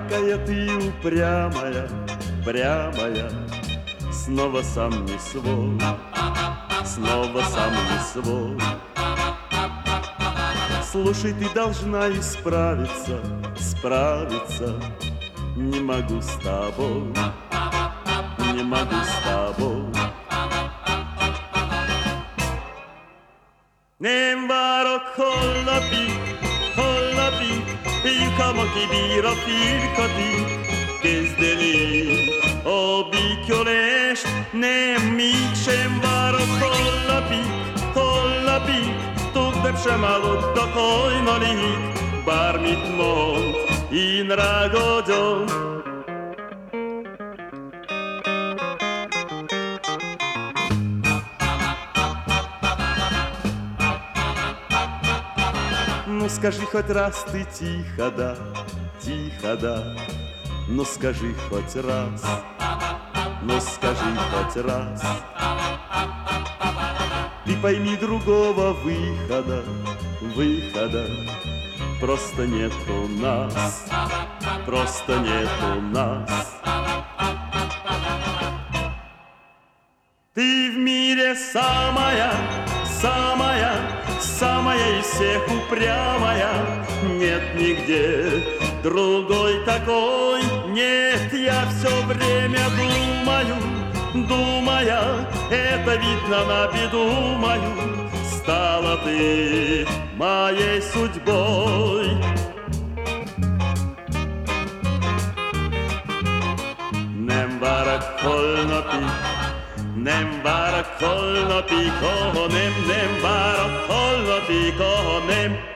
какая ты упрямая, прямая, снова сам не свой, снова сам не свой. Слушай, ты должна исправиться, справиться. Не могу с тобой, не могу с тобой. Nem várok holnapig, lyukam a kibír a firkatig, kezdeni a bíkjolást. Nem, mégsem várok holnapig, többet sem álmodtak hajnalig, bármit mond, én rágadom. Ну скажи хоть раз ты тихо, да, ну скажи хоть раз, ну скажи хоть раз. Ты пойми, другого выхода просто нет у нас, просто нет у нас. Ты в мире самая из всех упрямая, нет нигде другой такой. Нет, я все время думая, это видно на беду мою, стала ты моей судьбой. Nem várok holnapig, nem várok holnapig, oh nem várok holnapig, oh nem.